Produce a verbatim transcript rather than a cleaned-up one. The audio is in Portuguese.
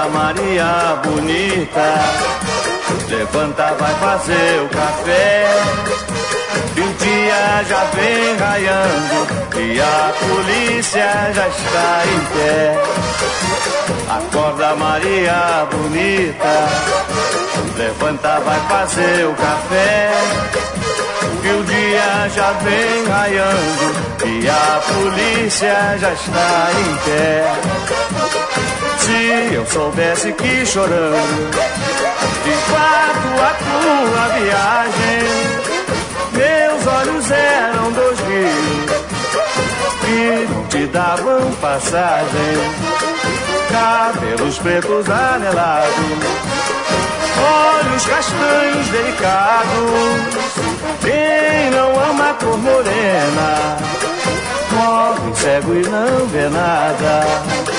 Acorda, Maria bonita, levanta, vai fazer o café. E o dia já vem raiando e a polícia já está em pé. Acorda, Maria bonita, levanta, vai fazer o café. E o dia já vem raiando e a polícia já está em pé. Se eu soubesse que chorando de fato a tua viagem, meus olhos eram dois rios que não te davam passagem. Cabelos pretos anelados, olhos castanhos delicados. Quem não ama a cor morena morre cego e não vê nada.